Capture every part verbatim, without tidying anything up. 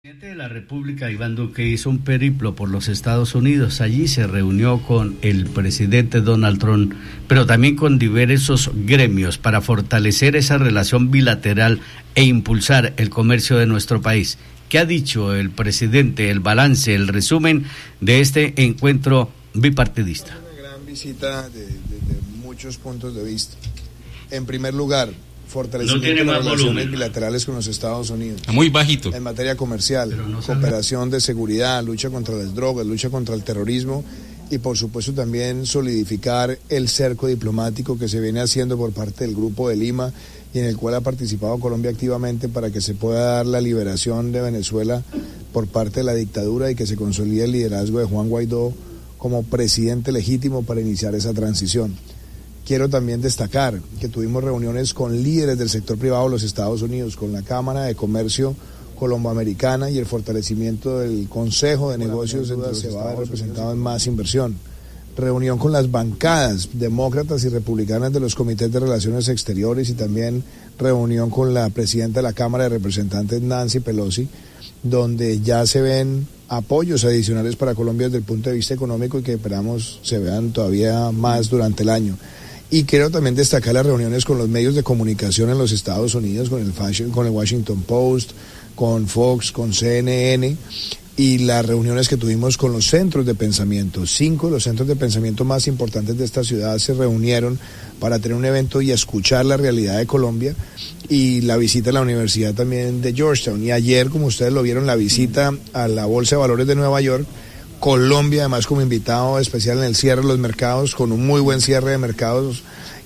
El presidente de la República, Iván Duque, hizo un periplo por los Estados Unidos. Allí se reunió con el presidente Donald Trump, pero también con diversos gremios para fortalecer esa relación bilateral e impulsar el comercio de nuestro país. ¿Qué ha dicho el presidente? El balance, el resumen de este encuentro bipartidista. Una gran visita de, de, de muchos puntos de vista. En primer lugar, fortalecimiento no de las relaciones volumen. bilaterales con los Estados Unidos. Muy bajito. En materia comercial, no cooperación de seguridad, lucha contra las drogas, lucha contra el terrorismo y por supuesto también solidificar el cerco diplomático que se viene haciendo por parte del Grupo de Lima y en el cual ha participado Colombia activamente para que se pueda dar la liberación de Venezuela por parte de la dictadura y que se consolide el liderazgo de Juan Guaidó como presidente legítimo para iniciar esa transición. Quiero también destacar que tuvimos reuniones con líderes del sector privado de los Estados Unidos, con la Cámara de Comercio Colomboamericana y el fortalecimiento del Consejo de Negocios se va a ver representado en más inversión. Reunión con las bancadas demócratas y republicanas de los comités de relaciones exteriores y también reunión con la presidenta de la Cámara de Representantes, Nancy Pelosi, donde ya se ven apoyos adicionales para Colombia desde el punto de vista económico y que esperamos se vean todavía más durante el año. Y quiero también destacar las reuniones con los medios de comunicación en los Estados Unidos, con el, Fashion, con el Washington Post, con Fox, con C N N, y las reuniones que tuvimos con los centros de pensamiento. Cinco de los centros de pensamiento más importantes de esta ciudad se reunieron para tener un evento y escuchar la realidad de Colombia, y la visita a la Universidad también de Georgetown. Y ayer, como ustedes lo vieron, la visita a la Bolsa de Valores de Nueva York, Colombia además como invitado especial en el cierre de los mercados, con un muy buen cierre de mercados,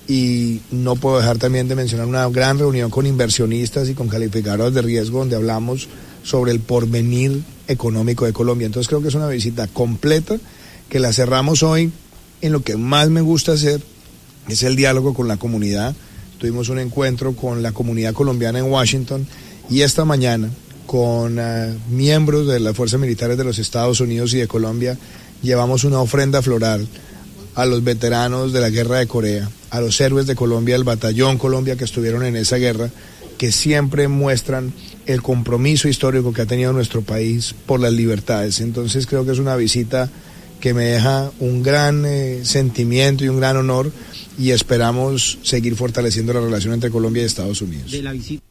y no puedo dejar también de mencionar una gran reunión con inversionistas y con calificadores de riesgo donde hablamos sobre el porvenir económico de Colombia. Entonces creo que es una visita completa que la cerramos hoy en lo que más me gusta hacer, es el diálogo con la comunidad. Tuvimos un encuentro con la comunidad colombiana en Washington y esta mañana con uh, miembros de las fuerzas militares de los Estados Unidos y de Colombia llevamos una ofrenda floral a los veteranos de la guerra de Corea, a los héroes de Colombia, el batallón Colombia que estuvieron en esa guerra, que siempre muestran el compromiso histórico que ha tenido nuestro país por las libertades. Entonces creo que es una visita que me deja un gran eh, sentimiento y un gran honor, y esperamos seguir fortaleciendo la relación entre Colombia y Estados Unidos. De la visita